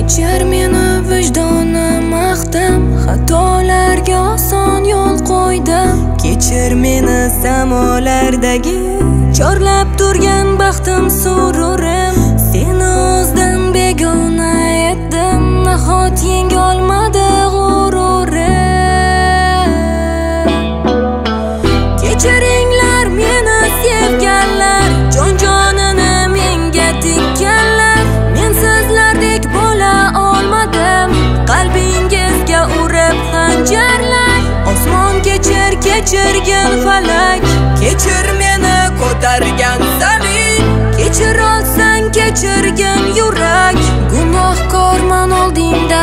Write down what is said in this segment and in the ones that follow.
Kechir meni vijdonim axtim, xatolarga oson yo'l qo'ydim. Kechir meni samolardagi chorlab turgan baxtim sururim. Seni o'zdan begona etdim, nahot yenga olmadi g'ururim. Kechiringlar meni sevganlar, jon-jonini menga tikkanlar. Men sizlardek bo'la olmadim, qalbingizga urib xanjarlar. Osmon kechir, kechirgin falak, kechir meni ko'targan zamin. Kechir olsang kechirgin yurak, gunohkorman oldingda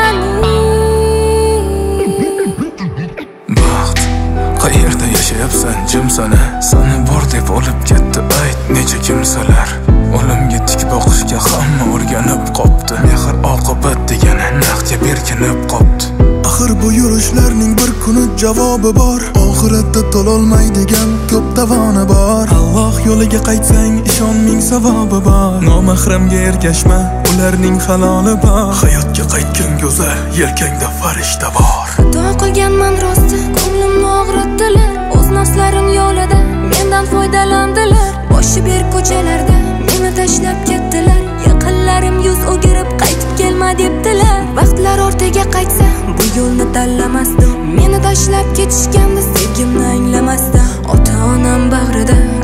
zamin. Baxt, qayerda yashayapsan jimsana? Sani bor deb olib ketdi ayt necha kimsalar. O'limga tik boqishga hamma o'rganib qopti. Mehr oqibat degani naqdga berkinib qopti. Axir bu yurishlarning bir kuni javobi bor. Oxiratda to'lolmaydigan ko'p davoni bor. Alloh yo'liga qaytsang ishon ming savobi bor. Nomahramga ergashma, ularning haloli bor. Hayotga qaytgan go'zal, yelkangda farishta bor. Xato qilganman rosti, ko'nglimni og'ritdilar. O'z nafslarim yo'lida mendan foydalandilar. Boshi ber ko'chalarda meni tashlab ketdilar. Yaqinlarim yuz o'girib qaytib kelma debdilar. Vaqtlar ortiga qaytsa bu yo'lni tanlamasdim. Meni tashlab ketishganda sevgimni anglamasdim. Ota-onam bag'rida